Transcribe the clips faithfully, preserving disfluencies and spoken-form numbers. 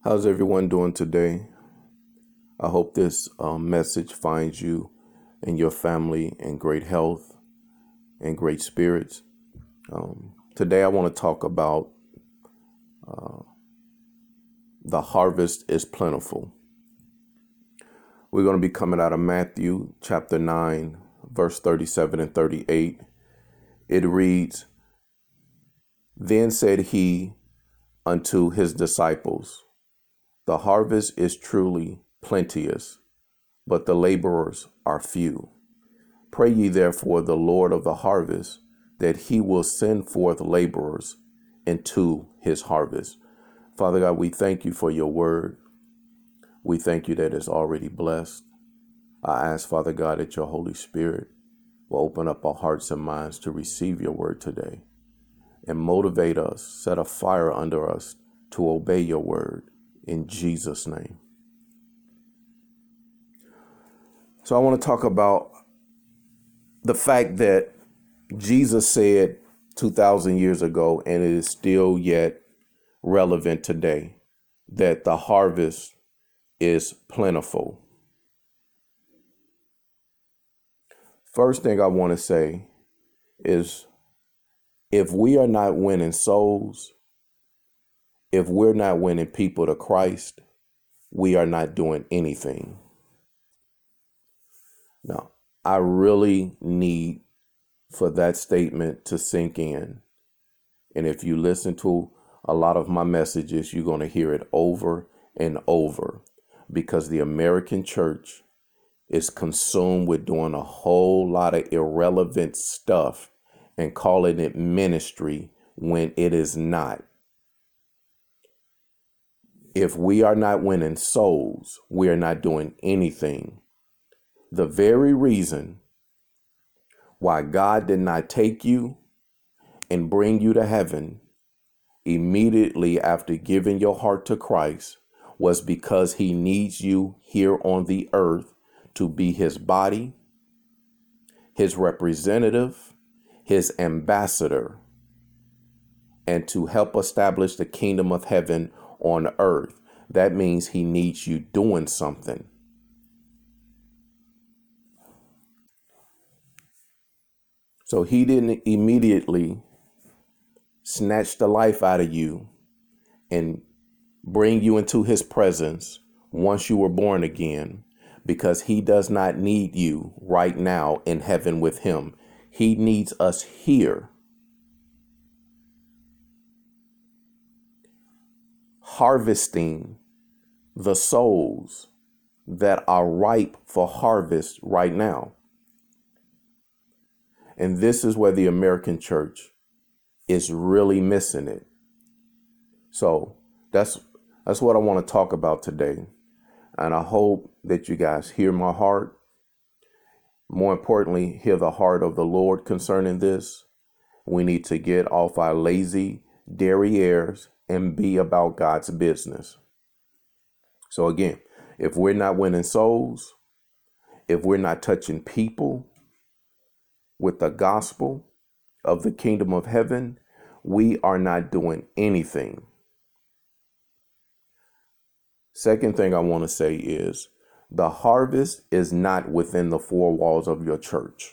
How's everyone doing today? I hope this um, message finds you and your family in great health and great spirits. Um, today, I want to talk about uh, the harvest is plentiful. We're going to be coming out of Matthew chapter nine, verse thirty-seven and thirty-eight. It reads, "Then said he unto his disciples, The harvest is truly plenteous, but the laborers are few. Pray ye therefore the Lord of the harvest, that he will send forth laborers into his harvest." Father God, we thank you for your word. We thank you that it's already blessed. I ask, Father God, that your Holy Spirit will open up our hearts and minds to receive your word today and motivate us, set a fire under us to obey your word in Jesus' name. So I want to talk about the fact that Jesus said two thousand years ago, and it is still yet relevant today, that the harvest is plentiful. First thing I want to say is, if we are not winning souls, if we're not winning people to Christ, we are not doing anything. Now, I really need for that statement to sink in. And if you listen to a lot of my messages, you're going to hear it over and over, because the American church is consumed with doing a whole lot of irrelevant stuff and calling it ministry when it is not. If we are not winning souls, we are not doing anything. The very reason why God did not take you and bring you to heaven immediately after giving your heart to Christ was because he needs you here on the earth to be his body, his representative, his ambassador, and to help establish the kingdom of heaven on earth. That means he needs you doing something. So he didn't immediately snatch the life out of you and bring you into his presence once you were born again, because he does not need you right now in heaven with him. He needs us here, harvesting the souls that are ripe for harvest right now. And this is where the American church is really missing it. So that's that's what I want to talk about today. And I hope that you guys hear my heart. More importantly, hear the heart of the Lord concerning this. We need to get off our lazy derrieres and be about God's business. So again, if we're not winning souls, if we're not touching people with the gospel of the kingdom of heaven, we are not doing anything. Second thing I want to say is, the harvest is not within the four walls of your church.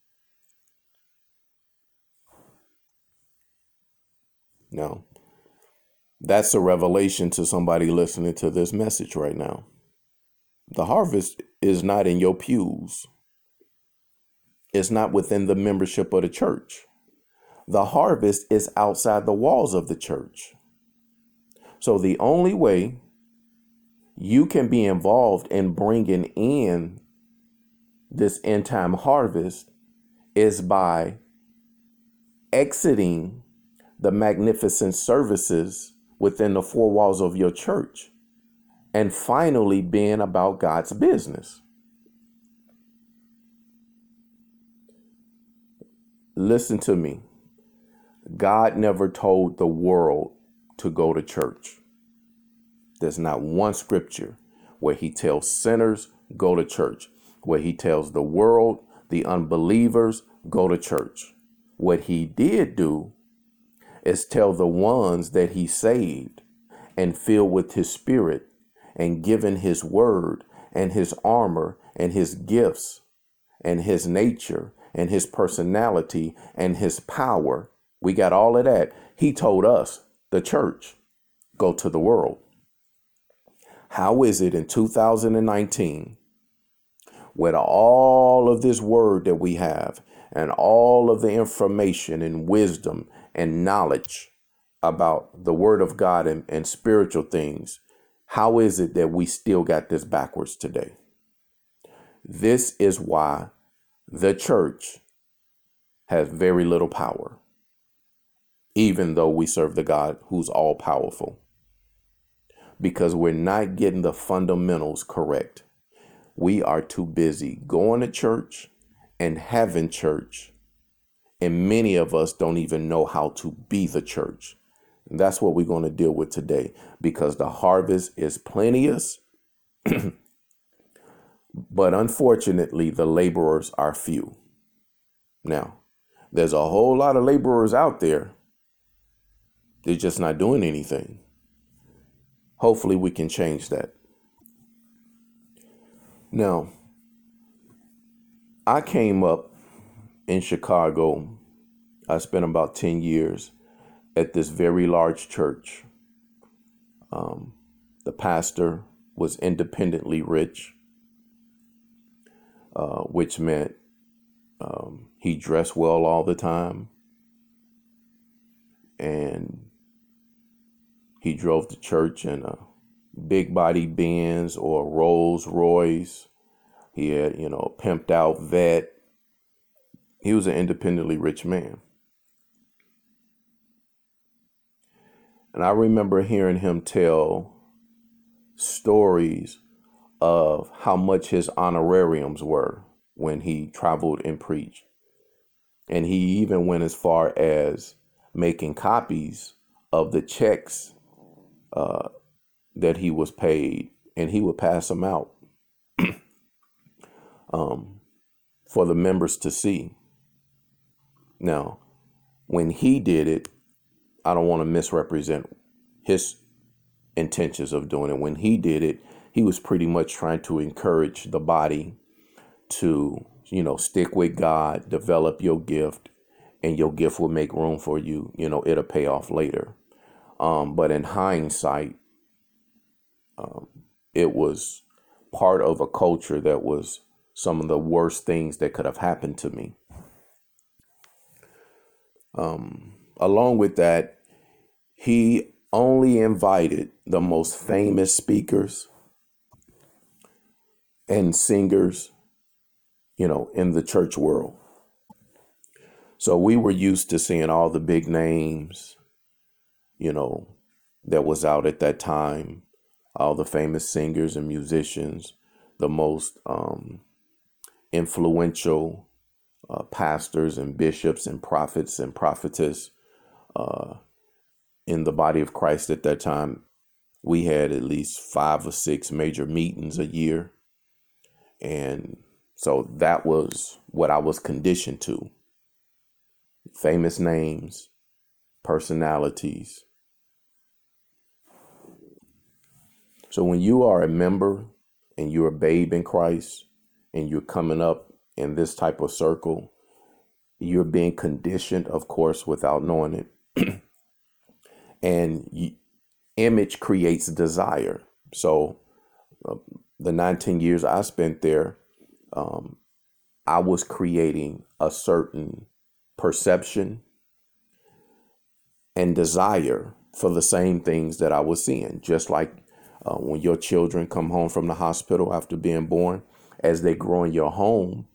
No, that's a revelation to somebody listening to this message right now. The harvest is not in your pews. It's not within the membership of the church. The harvest is outside the walls of the church. So the only way you can be involved in bringing in this end time harvest is by exiting the magnificent services within the four walls of your church and finally being about God's business. Listen to me. God never told the world to go to church. There's not one scripture where he tells sinners, go to church, where he tells the world, the unbelievers, go to church. What he did do is tell the ones that he saved and filled with his spirit and given his word and his armor and his gifts and his nature and his personality and his power, we got all of that. He told us, the church, go to the world. How is it in two thousand nineteen, with all of this word that we have and all of the information and wisdom and knowledge about the word of God and, and spiritual things, how is it that we still got this backwards today? This is why the church has very little power, even though we serve the God who's all powerful, because we're not getting the fundamentals correct. We are too busy going to church and having church, and many of us don't even know how to be the church. And that's what we're going to deal with today, because the harvest is plenteous, but unfortunately, the laborers are few. Now, there's a whole lot of laborers out there. They're just not doing anything. Hopefully, we can change that. Now, I came up in Chicago. I spent about ten years at this very large church. Um, the pastor was independently rich, uh, which meant um, he dressed well all the time, and he drove to church in a big body Benz or Rolls Royce. He had, you know, a pimped out vet. He was an independently rich man. And I remember hearing him tell stories of how much his honorariums were when he traveled and preached. And he even went as far as making copies of the checks uh, that he was paid, and he would pass them out um, for the members to see. Now, when he did it, I don't want to misrepresent his intentions of doing it. When he did it, he was pretty much trying to encourage the body to, you know, stick with God, develop your gift, and your gift will make room for you. You know, it'll pay off later. Um, but in hindsight, um, it was part of a culture that was some of the worst things that could have happened to me. Um, along with that, he only invited the most famous speakers and singers, you know, in the church world. So we were used to seeing all the big names, you know, that was out at that time, all the famous singers and musicians, the most um, influential uh, pastors and bishops and prophets and prophetess uh, in the body of Christ at that time. We had at least five or six major meetings a year. And so that was what I was conditioned to. Famous names, personalities. So when you are a member and you're a babe in Christ and you're coming up in this type of circle, you're being conditioned, of course, without knowing it. And you, image creates desire. So uh, the nineteen years I spent there, um, I was creating a certain perception and desire for the same things that I was seeing. Just like uh, when your children come home from the hospital after being born, as they grow in your home,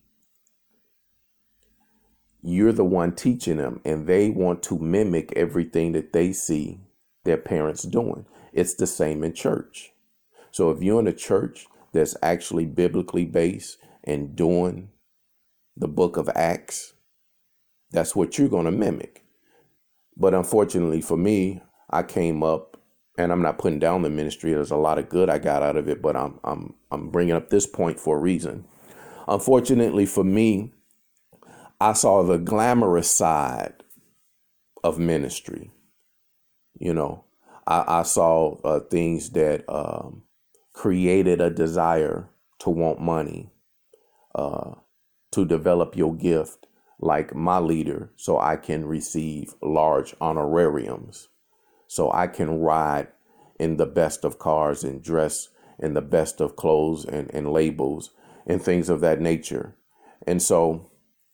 you're the one teaching them, and they want to mimic everything that they see their parents doing. It's the same in church. So if you're in a church that's actually biblically based and doing the book of Acts, that's what you're going to mimic. But unfortunately for me, I came up, and I'm not putting down the ministry. There's a lot of good I got out of it, but I'm I'm I'm bringing up this point for a reason. Unfortunately for me, I saw the glamorous side of ministry. You know, I, I saw uh, things that um, created a desire to want money, uh, to develop your gift like my leader, so I can receive large honorariums, so I can ride in the best of cars and dress in the best of clothes and, and labels and things of that nature. And so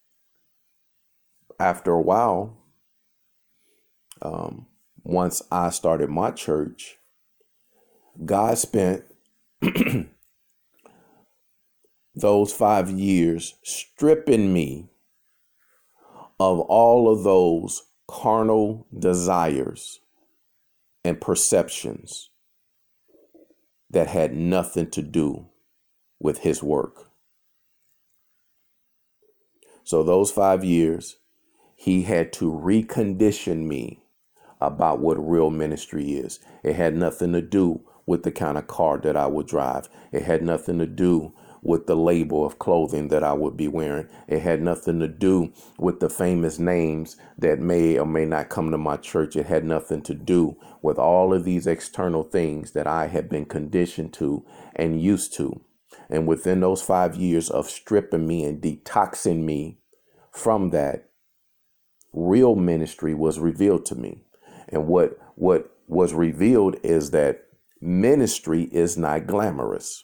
after a while, um, once I started my church, God spent those five years stripping me of all of those carnal desires and perceptions that had nothing to do with his work. So those five years, he had to recondition me about what real ministry is. It had nothing to do with the kind of car that I would drive. It had nothing to do with the label of clothing that I would be wearing. It had nothing to do with the famous names that may or may not come to my church. It had nothing to do with all of these external things that I had been conditioned to and used to. And within those five years of stripping me and detoxing me from that, real ministry was revealed to me. And what what was revealed is that ministry is not glamorous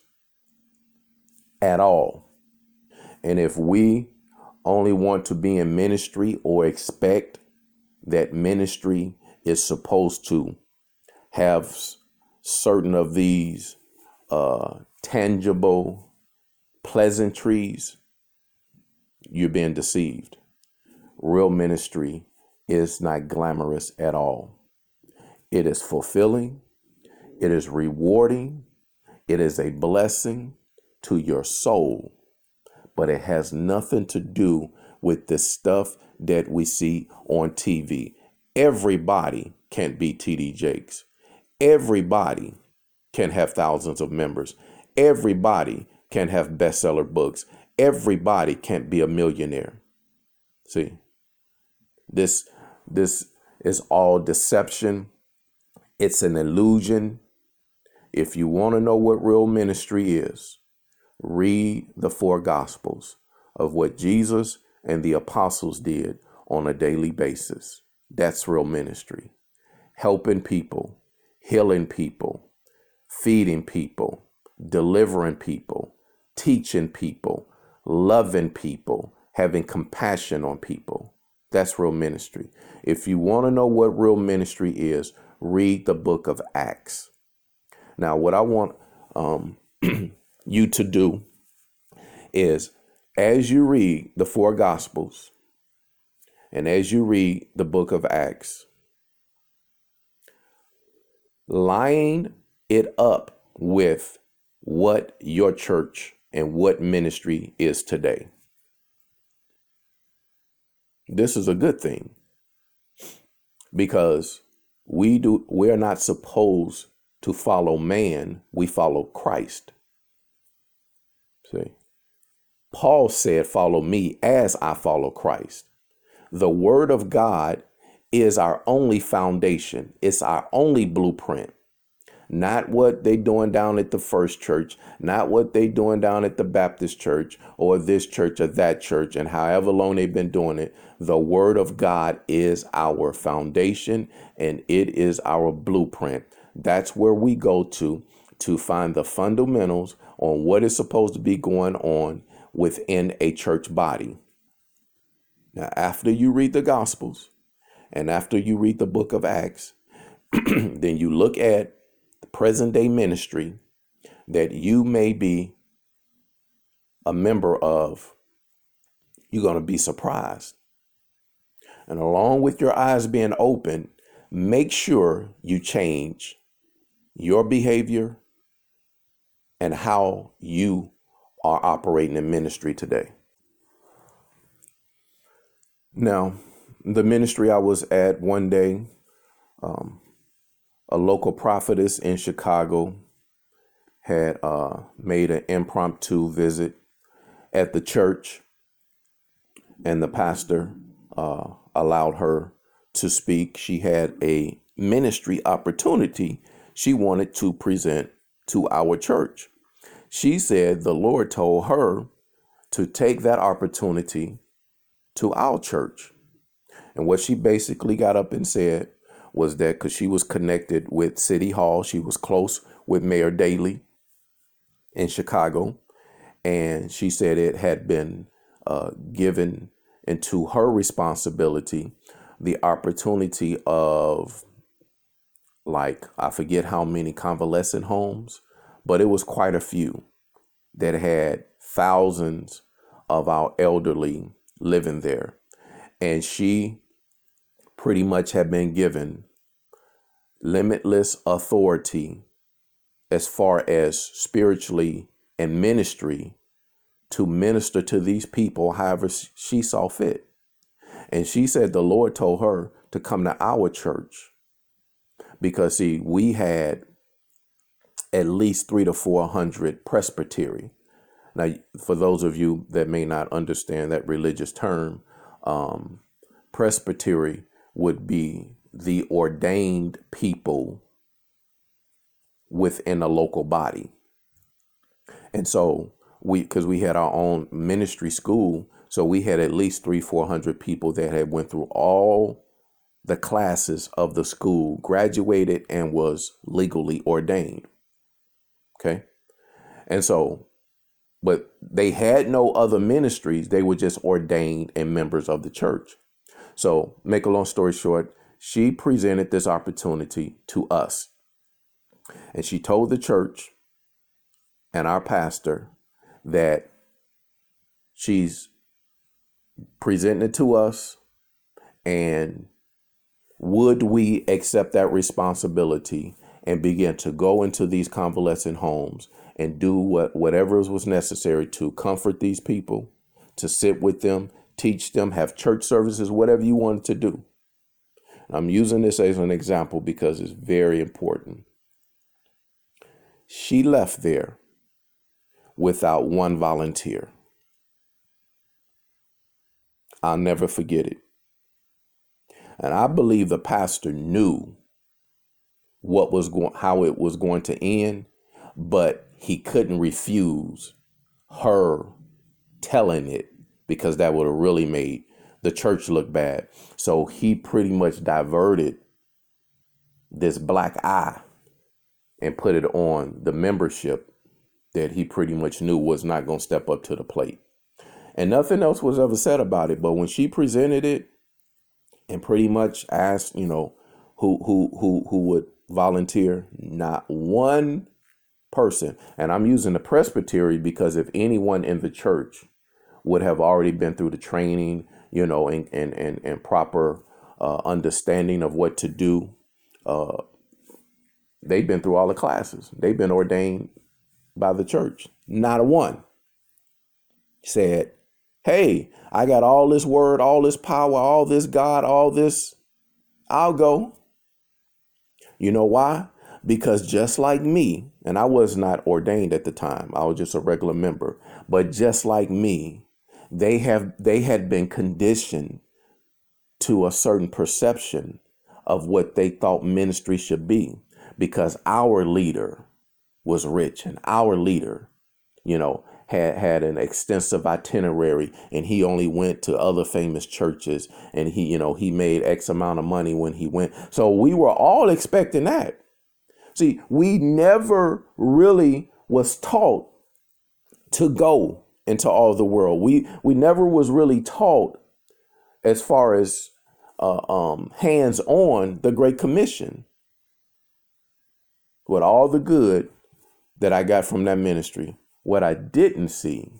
at all. And if we only want to be in ministry or expect that ministry is supposed to have certain of these uh, tangible pleasantries, you're being deceived. Real ministry is not glamorous at all. It is fulfilling. It is rewarding. It is a blessing to your soul, but it has nothing to do with the stuff that we see on T V. Everybody can't be T D Jakes. Everybody can have thousands of members. Everybody can have bestseller books. Everybody can't be a millionaire. See, this, this is all deception. It's an illusion. If you want to know what real ministry is, read the four gospels of what Jesus and the apostles did on a daily basis. That's real ministry. Helping people, healing people, feeding people, delivering people, teaching people, loving people, having compassion on people. That's real ministry. If you want to know what real ministry is, read the book of Acts. Now, what I want um, you to do is, as you read the four gospels and as you read the book of Acts, line it up with what your church and what ministry is today. This is a good thing, because we do we're not supposed to follow man, we follow Christ. See, Paul said, follow me as I follow Christ. The word of God is our only foundation. It's our only blueprint. Not what they doing down at the First Church, not what they doing down at the Baptist church or this church or that church, and however long they've been doing it. The word of God is our foundation, and it is our blueprint. That's where we go to to find the fundamentals on what is supposed to be going on within a church body. Now, after you read the Gospels and after you read the book of Acts, then you look at the present day ministry that you may be a member of. You're going to be surprised. And along with your eyes being open, make sure you change your behavior and how you are operating in ministry today. Now, the ministry I was at one day, um, a local prophetess in Chicago had uh, made an impromptu visit at the church, and the pastor uh, allowed her to speak. She had a ministry opportunity she wanted to present to our church. She said the Lord told her to take that opportunity to our church. And what she basically got up and said was that because she was connected with City Hall, she was close with Mayor Daley in Chicago. And she said it had been uh, given into her responsibility the opportunity of, like, I forget how many convalescent homes, but it was quite a few that had thousands of our elderly living there. And she pretty much had been given limitless authority as far as spiritually and ministry to minister to these people however she saw fit. And she said the Lord told her to come to our church because, see, we had at least three to four hundred presbytery. Now, for those of you that may not understand that religious term, um, presbytery would be the ordained people within a local body. And so we, because we had our own ministry school, so we had at least three, four hundred people that had went through all the classes of the school, graduated, and was legally ordained. Okay. And so, but they had no other ministries. They were just ordained and members of the church. So make a long story short, she presented this opportunity to us. And she told the church and our pastor that she's presenting it to us, and would we accept that responsibility and begin to go into these convalescent homes and do what whatever was necessary to comfort these people, to sit with them, teach them, have church services, whatever you wanted to do. I'm using this as an example because it's very important. She left there without one volunteer. I'll never forget it. And I believe the pastor knew what was going, how it was going to end, but he couldn't refuse her telling it because that would have really made the church look bad. So he pretty much diverted this black eye and put it on the membership that he pretty much knew was not going to step up to the plate. And nothing else was ever said about it. But when she presented it and pretty much asked, you know, who who who who would volunteer, not one person. And I'm using the presbytery because if anyone in the church would have already been through the training, you know, and and and, and proper uh, understanding of what to do, uh, they've been through all the classes. They've been ordained by the church. Not a one said, hey, I got all this word, all this power, all this God, all this. I'll go. You know why? Because just like me, and I was not ordained at the time, I was just a regular member, but just like me, they have they had been conditioned to a certain perception of what they thought ministry should be, because our leader was rich and our leader, you know, had had an extensive itinerary, and he only went to other famous churches, and he, you know, he made X amount of money when he went. So we were all expecting that. See, we never really was taught to go into all the world. We we never was really taught as far as uh, um, hands-on the Great Commission. With all the good that I got from that ministry, what I didn't see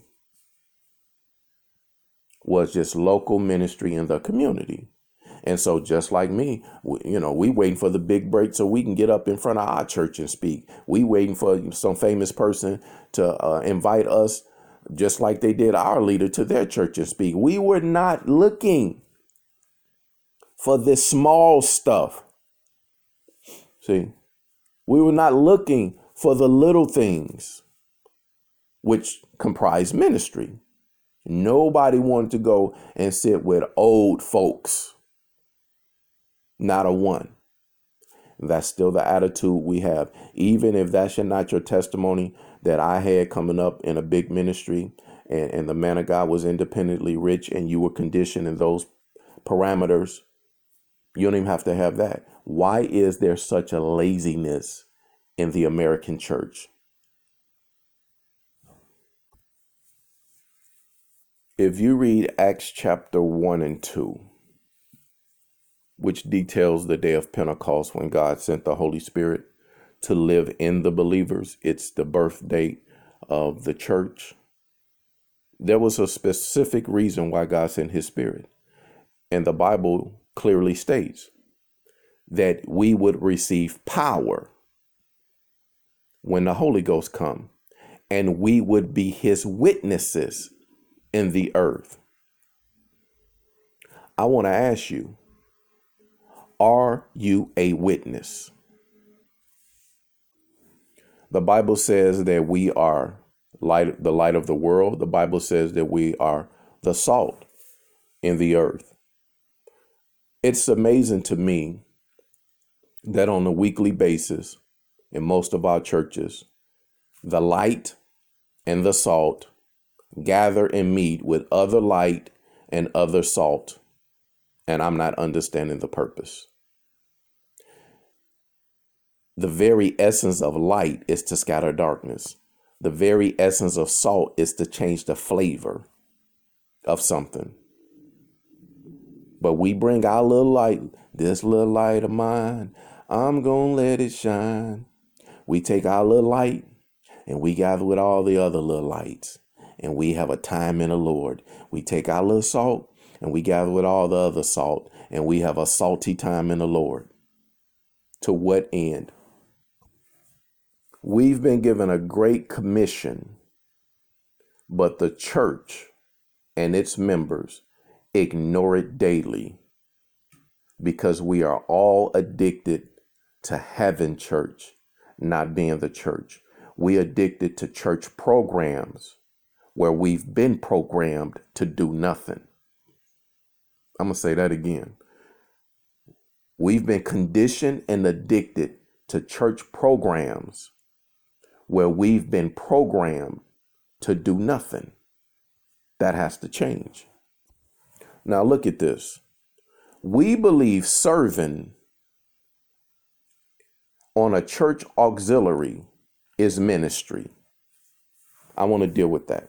was just local ministry in the community. And so just like me, you know, we waiting for the big break so we can get up in front of our church and speak. We waiting for some famous person to uh, invite us, just like they did our leader, to their church and speak. We were not looking for this small stuff. See, we were not looking for the little things, which comprise ministry. Nobody wanted to go and sit with old folks. Not a one. That's still the attitude we have. Even if that's not your testimony that I had coming up in a big ministry, and, and the man of God was independently rich and you were conditioned in those parameters, you don't even have to have that. Why is there such a laziness in the American church? If you read Acts chapter one and two, which details the day of Pentecost when God sent the Holy Spirit to live in the believers, it's the birth date of the church. There was a specific reason why God sent his Spirit. And the Bible clearly states that we would receive power when the Holy Ghost come, and we would be his witnesses in the earth. I want to ask you, are you a witness? The Bible says that we are light, the light of the world. The Bible says that we are the salt in the earth. It's amazing to me that on a weekly basis in most of our churches, the light and the salt gather and meet with other light and other salt, and I'm not understanding the purpose. The very essence of light is to scatter darkness. The very essence of salt is to change the flavor of something. But we bring our little light, this little light of mine, I'm gonna let it shine. We take our little light and we gather with all the other little lights, and we have a time in the Lord. We take our little salt and we gather with all the other salt, and we have a salty time in the Lord. To what end? We've been given a great commission, but the church and its members ignore it daily because we are all addicted to having church, not being the church. We addicted to church programs where we've been programmed to do nothing. I'm going to say that again. We've been conditioned and addicted to church programs where we've been programmed to do nothing. That has to change. Now look at this. We believe serving on a church auxiliary is ministry. I want to deal with that.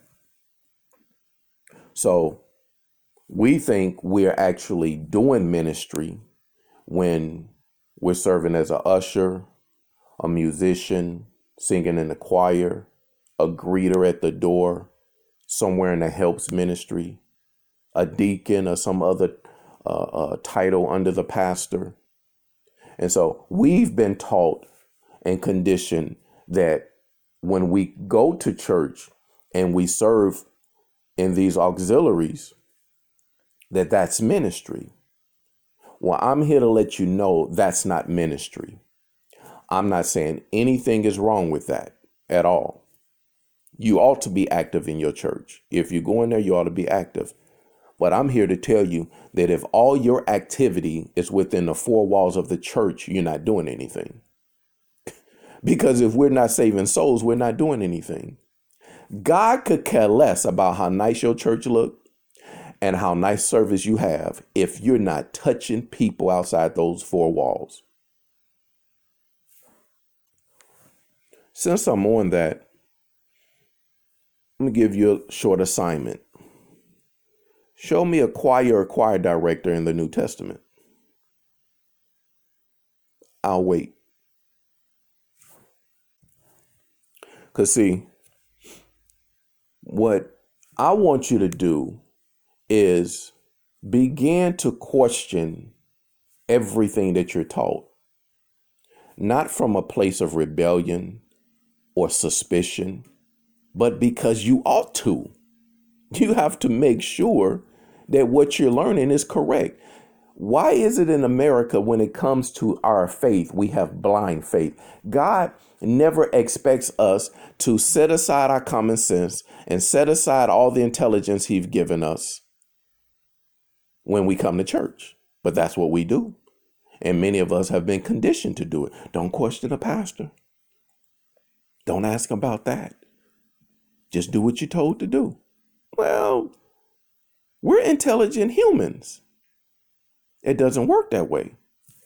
So we think we're actually doing ministry when we're serving as a usher, a musician, singing in the choir, a greeter at the door, somewhere in the helps ministry, a deacon or some other uh, uh, title under the pastor. And so we've been taught and conditioned that when we go to church and we serve in these auxiliaries, that that's ministry. Well, I'm here to let you know that's not ministry. I'm not saying anything is wrong with that at all. You ought to be active in your church. If you go in there, you ought to be active. But I'm here to tell you that if all your activity is within the four walls of the church, you're not doing anything. Because if we're not saving souls, we're not doing anything. God could care less about how nice your church look and how nice service you have if you're not touching people outside those four walls. Since I'm on that, I'm going to give you a short assignment. Show me a choir or choir director in the New Testament. I'll wait. Because see, what I want you to do is begin to question everything that you're taught, not from a place of rebellion or suspicion, but because you ought to. You have to make sure that what you're learning is correct. Why is it in America when it comes to our faith, we have blind faith? God never expects us to set aside our common sense and set aside all the intelligence he's given us when we come to church. But that's what we do. And many of us have been conditioned to do it. Don't question a pastor. Don't ask about that. Just do what you're told to do. Well, we're intelligent humans. It doesn't work that way.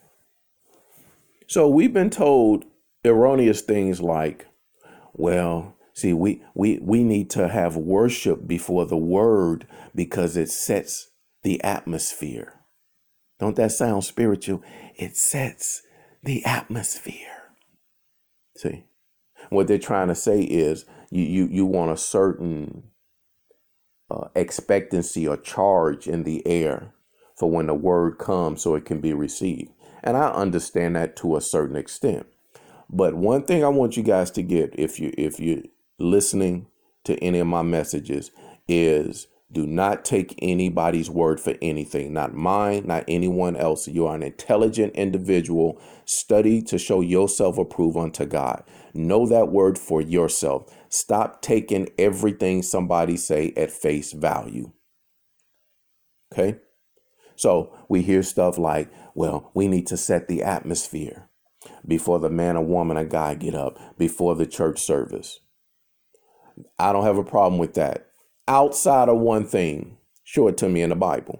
So we've been told erroneous things like, well, see, we, we, we need to have worship before the word because it sets the atmosphere. Don't that sound spiritual? It sets the atmosphere. See, what they're trying to say is you, you, you want a certain uh, expectancy or charge in the air for when the word comes so it can be received. And I understand that to a certain extent. But one thing I want you guys to get, if you if you're listening to any of my messages, is do not take anybody's word for anything, not mine, not anyone else. You are an intelligent individual. Study to show yourself approved unto God. Know that word for yourself. Stop taking everything somebody say at face value. Okay? So we hear stuff like, well, we need to set the atmosphere before the man or woman or guy get up, before the church service. I don't have a problem with that. Outside of one thing, show it to me in the Bible.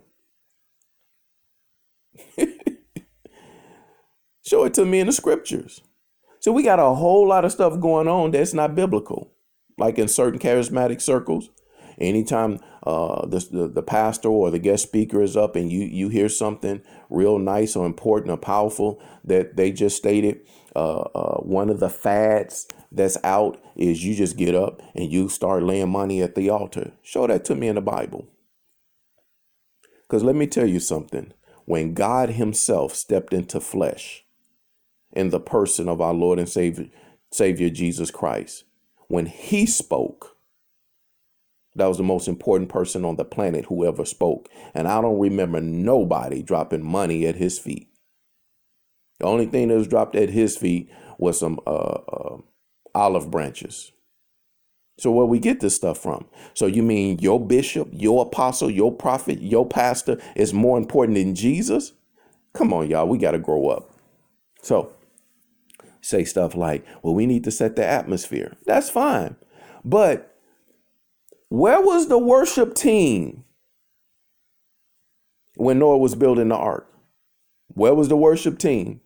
Show it to me in the scriptures. So we got a whole lot of stuff going on that's not biblical. Like in certain charismatic circles, anytime uh, the, the the pastor or the guest speaker is up and you you hear something real nice or important or powerful that they just stated, uh, uh, one of the fads that's out is you just get up and you start laying money at the altar. Show that to me in the Bible. Because let me tell you something. When God himself stepped into flesh in the person of our Lord and Savior, Savior Jesus Christ, when he spoke, that was the most important person on the planet who ever spoke. And I don't remember nobody dropping money at his feet. The only thing that was dropped at his feet was some uh, uh, olive branches. So where we get this stuff from? So you mean your bishop, your apostle, your prophet, your pastor is more important than Jesus? Come on, y'all. We got to grow up. So say stuff like, well, we need to set the atmosphere. That's fine. But where was the worship team when Noah was building the ark? Where was the worship team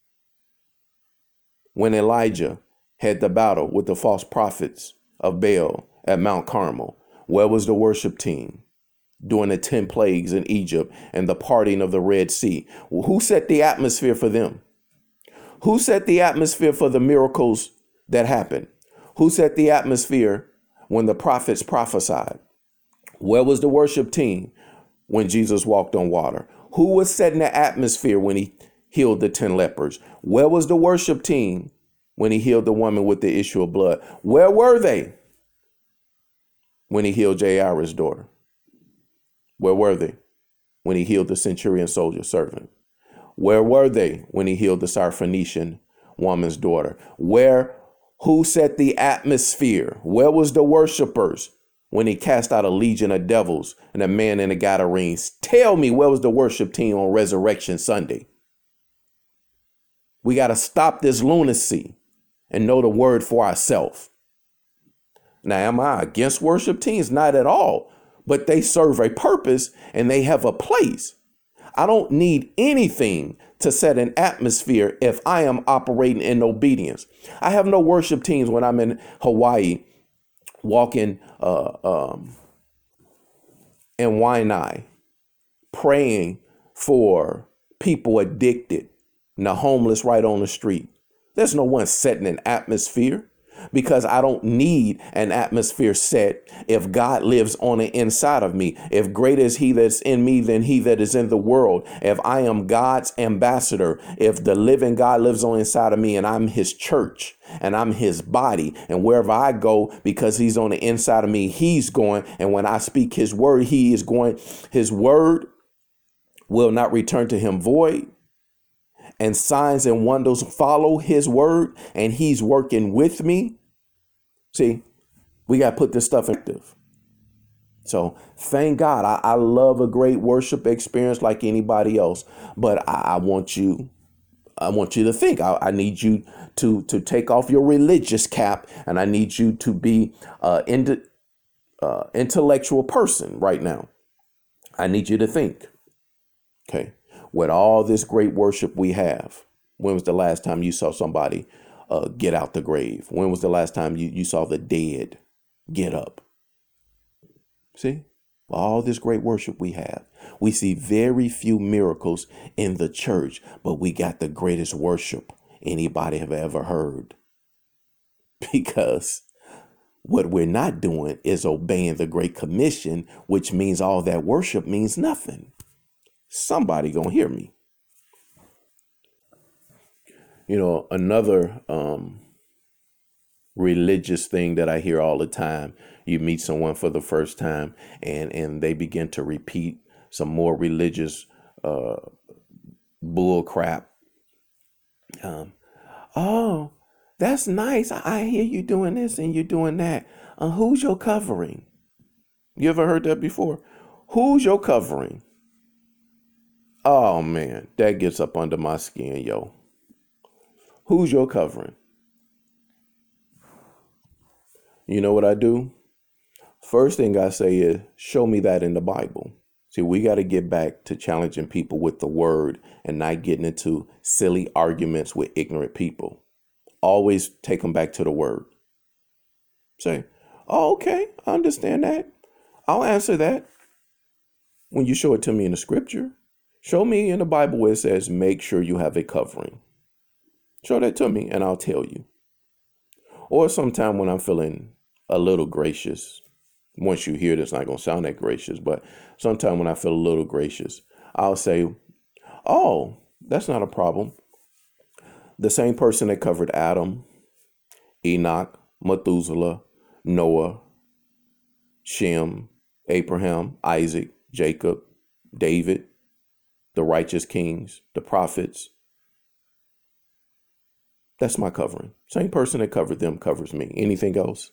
when Elijah had the battle with the false prophets of Baal at Mount Carmel? Where was the worship team during the ten plagues in Egypt and the parting of the Red Sea? Who set the atmosphere for them? Who set the atmosphere for the miracles that happened? Who set the atmosphere when the prophets prophesied? Where was the worship team when Jesus walked on water? Who was setting the atmosphere when he healed the ten lepers? Where was the worship team when he healed the woman with the issue of blood? Where were they when he healed Jairus' daughter? Where were they when he healed the centurion soldier servant? Where were they when he healed the Syrophoenician woman's daughter? Where, who set the atmosphere? Where was the worshipers when he cast out a legion of devils and a man in the Gadarenes? Tell me, where was the worship team on Resurrection Sunday? We got to stop this lunacy and know the word for ourselves. Now, am I against worship teams? Not at all, but they serve a purpose and they have a place. I don't need anything to set an atmosphere if I am operating in obedience. I have no worship teams when I'm in Hawaii walking uh, um, in Waianae, praying for people addicted and the homeless right on the street. There's no one setting an atmosphere, because I don't need an atmosphere set if God lives on the inside of me. If greater is he that's in me than he that is in the world. If I am God's ambassador, if the living God lives on the inside of me and I'm his church and I'm his body, and wherever I go, because he's on the inside of me, he's going. And when I speak his word, he is going. His word will not return to him void. And signs and wonders follow his word, and he's working with me. See, we got to put this stuff in active. So thank God. I, I love a great worship experience like anybody else, but I, I want you I want you to think. I, I need you to to take off your religious cap, and I need you to be uh, into uh, intellectual person right now. I need you to think. Okay, with all this great worship we have, when was the last time you saw somebody uh, get out the grave? When was the last time you, you saw the dead get up? See, all this great worship we have, we see very few miracles in the church, but we got the greatest worship anybody have ever heard. Because what we're not doing is obeying the Great Commission, which means all that worship means nothing. Somebody gonna hear me. You know, another um, religious thing that I hear all the time, you meet someone for the first time and, and they begin to repeat some more religious uh, bull crap. Um, oh, that's nice. I hear you doing this and you're doing that. Uh, who's your covering? You ever heard that before? Who's your covering? Oh, man, that gets up under my skin, yo. Who's your covering? You know what I do? First thing I say is, show me that in the Bible. See, we got to get back to challenging people with the word and not getting into silly arguments with ignorant people. Always take them back to the word. Say, oh, okay, I understand that. I'll answer that when you show it to me in the scripture. Show me in the Bible where it says, make sure you have a covering. Show that to me and I'll tell you. Or sometime when I'm feeling a little gracious, once you hear this, it's not going to sound that gracious, but sometime when I feel a little gracious, I'll say, oh, that's not a problem. The same person that covered Adam, Enoch, Methuselah, Noah, Shem, Abraham, Isaac, Jacob, David, the righteous kings, the prophets. That's my covering. Same person that covered them covers me. Anything else?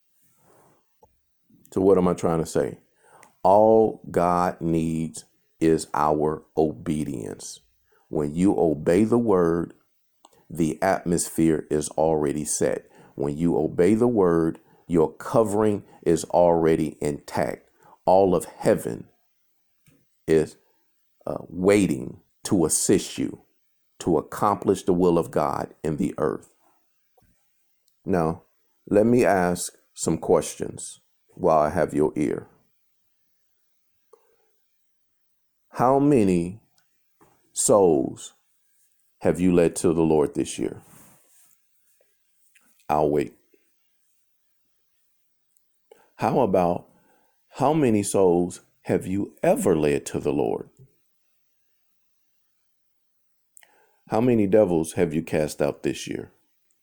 So what am I trying to say? All God needs is our obedience. When you obey the word, the atmosphere is already set. When you obey the word, your covering is already intact. All of heaven is uh, waiting to assist you to accomplish the will of God in the earth. Now, let me ask some questions while I have your ear. How many souls have you led to the Lord this year? I'll wait. How about how many souls have you ever led to the Lord? How many devils have you cast out this year?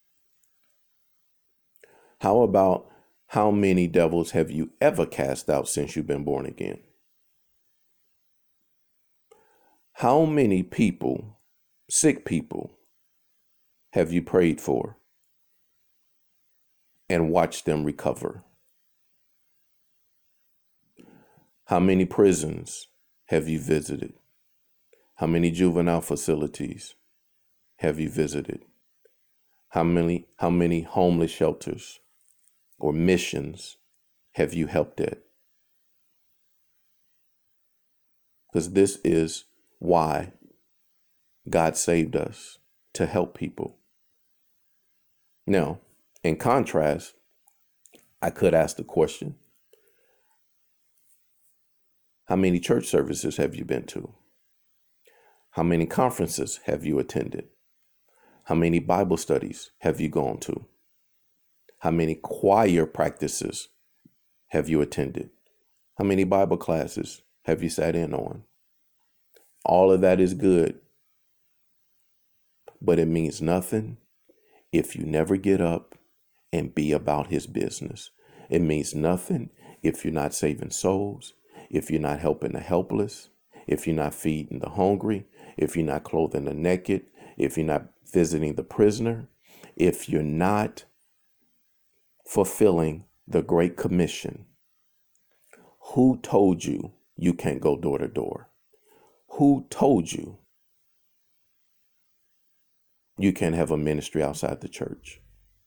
How about how many devils have you ever cast out since you've been born again? How many people, sick people, have you prayed for and watched them recover? How many prisons have you visited? How many juvenile facilities have you visited? How many, how many homeless shelters or missions have you helped at? Because this is why God saved us, to help people. Now, in contrast, I could ask the question, how many church services have you been to? How many conferences have you attended? How many Bible studies have you gone to? How many choir practices have you attended? How many Bible classes have you sat in on? All of that is good, but it means nothing if you never get up and be about his business. It means nothing if you're not saving souls, if you're not helping the helpless, if you're not feeding the hungry, if you're not clothing the naked, if you're not visiting the prisoner, if you're not fulfilling the Great Commission. Who told you you can't go door to door? Who told you You can't have a ministry outside the church.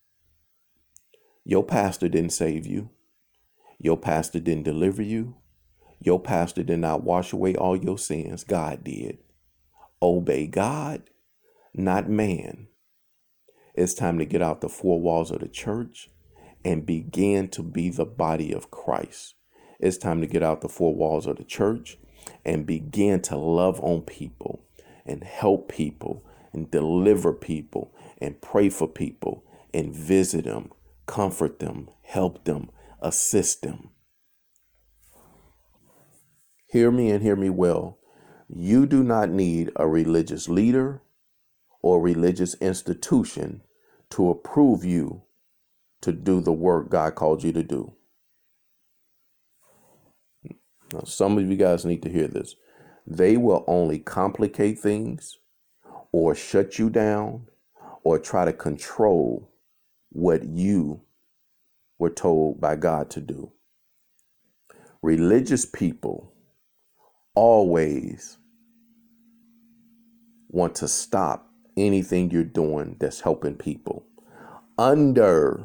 Your pastor didn't save you. Your pastor didn't deliver you. Your pastor did not wash away all your sins. God did. Obey God, not man. It's time to get out the four walls of the church and begin to be the body of Christ. It's time to get out the four walls of the church and begin to love on people and help people and deliver people and pray for people and visit them, comfort them, help them, assist them. Hear me and hear me well. You do not need a religious leader or religious institution to approve you to do the work God called you to do. Now, some of you guys need to hear this. They will only complicate things or shut you down or try to control what you were told by God to do. Religious people always want to stop anything you're doing that's helping people under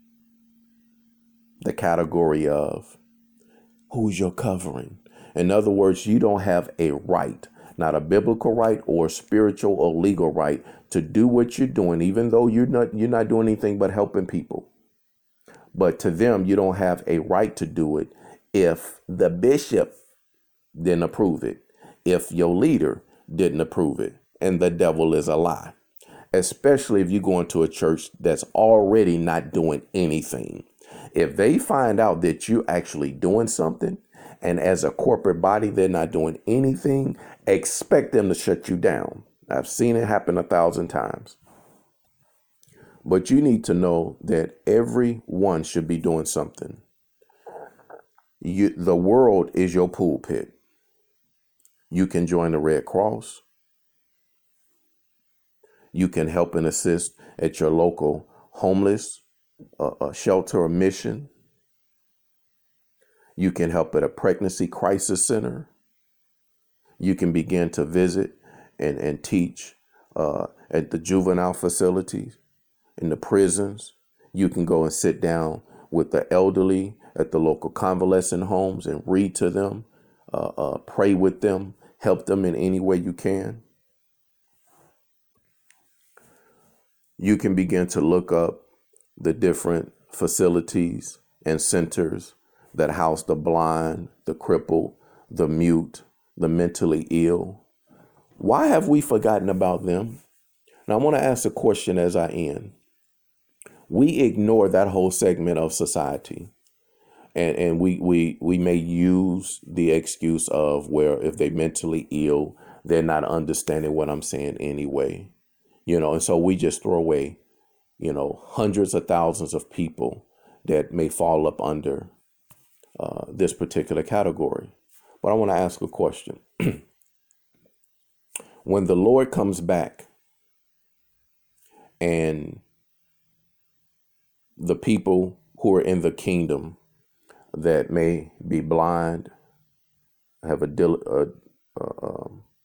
the category of who's your covering. In other words, you don't have a right, not a biblical right or spiritual or legal right to do what you're doing, even though you're not you're not doing anything but helping people. But to them, you don't have a right to do it if the bishop didn't approve it, if your leader didn't approve it. And the devil is a lie, especially if you go into a church that's already not doing anything. If they find out that you're actually doing something, and as a corporate body, they're not doing anything, expect them to shut you down. I've seen it happen a thousand times. But you need to know that everyone should be doing something. You, the world is your pulpit. You can join the Red Cross. You can help and assist at your local homeless uh, uh, shelter or mission. You can help at a pregnancy crisis center. You can begin to visit and, and teach uh, at the juvenile facilities, in the prisons. You can go and sit down with the elderly at the local convalescent homes and read to them, uh, uh, pray with them, help them in any way you can. You can begin to look up the different facilities and centers that house the blind, the crippled, the mute, the mentally ill. Why have we forgotten about them? Now, I want to ask a question as I end. We ignore that whole segment of society. And and we, we, we may use the excuse of, where if they're mentally ill, they're not understanding what I'm saying anyway. You know, and so we just throw away, you know, hundreds of thousands of people that may fall up under uh, this particular category. But I want to ask a question. When the Lord comes back and the people who are in the kingdom that may be blind, have a, a, a,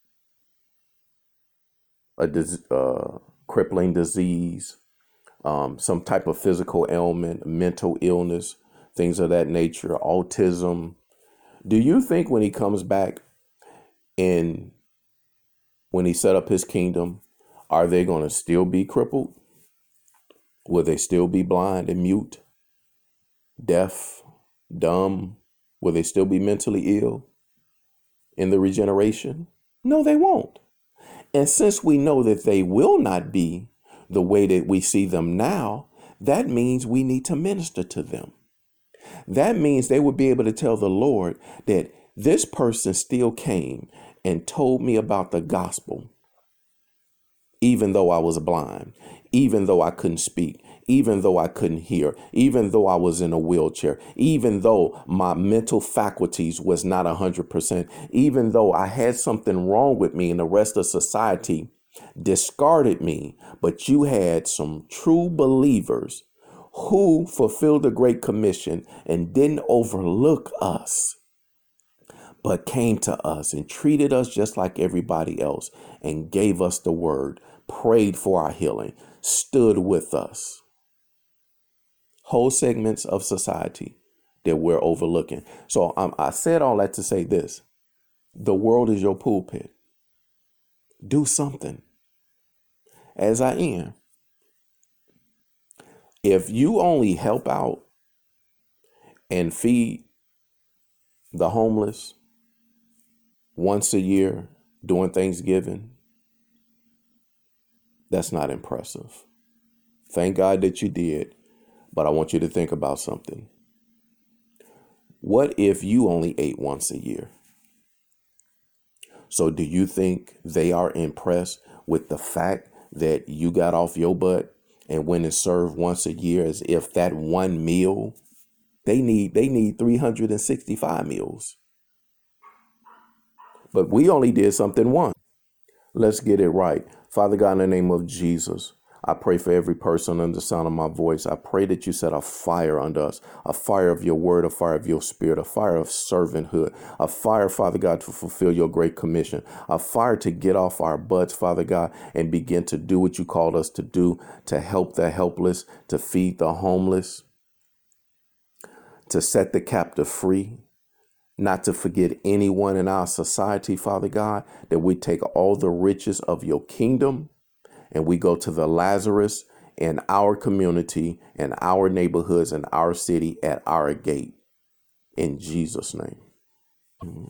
a dis, uh, crippling disease, um, some type of physical ailment, mental illness, things of that nature, autism. Do you think when he comes back and when he set up his kingdom, are they going to still be crippled? Will they still be blind and mute, deaf, dumb? Will they still be mentally ill in the regeneration? No, they won't. And since we know that they will not be the way that we see them now, that means we need to minister to them. That means they would be able to tell the Lord that this person still came and told me about the gospel, even though I was blind, even though I couldn't speak, even though I couldn't hear, even though I was in a wheelchair, even though my mental faculties was not one hundred percent, even though I had something wrong with me and the rest of society discarded me, but you had some true believers who fulfilled the Great Commission and didn't overlook us, but came to us and treated us just like everybody else and gave us the word, prayed for our healing, stood with us. Whole segments of society that we're overlooking. So um, I said all that to say this. The world is your pulpit. Do something. As I am. If you only help out and feed the homeless once a year during Thanksgiving, that's not impressive. Thank God that you did, but I want you to think about something. What if you only ate once a year? So do you think they are impressed with the fact that you got off your butt and went and served once a year, as if that one meal, they need they need three hundred sixty-five meals? But we only did something once. Let's get it right. Father God, in the name of Jesus, I pray for every person under the sound of my voice. I pray that you set a fire under us, a fire of your word, a fire of your spirit, a fire of servanthood, a fire, Father God, to fulfill your great commission, a fire to get off our butts, Father God, and begin to do what you called us to do, to help the helpless, to feed the homeless, to set the captive free. Not to forget anyone in our society, Father God, that we take all the riches of your kingdom and we go to the Lazarus in our community, in our neighborhoods, in our city, at our gate. In Jesus' name.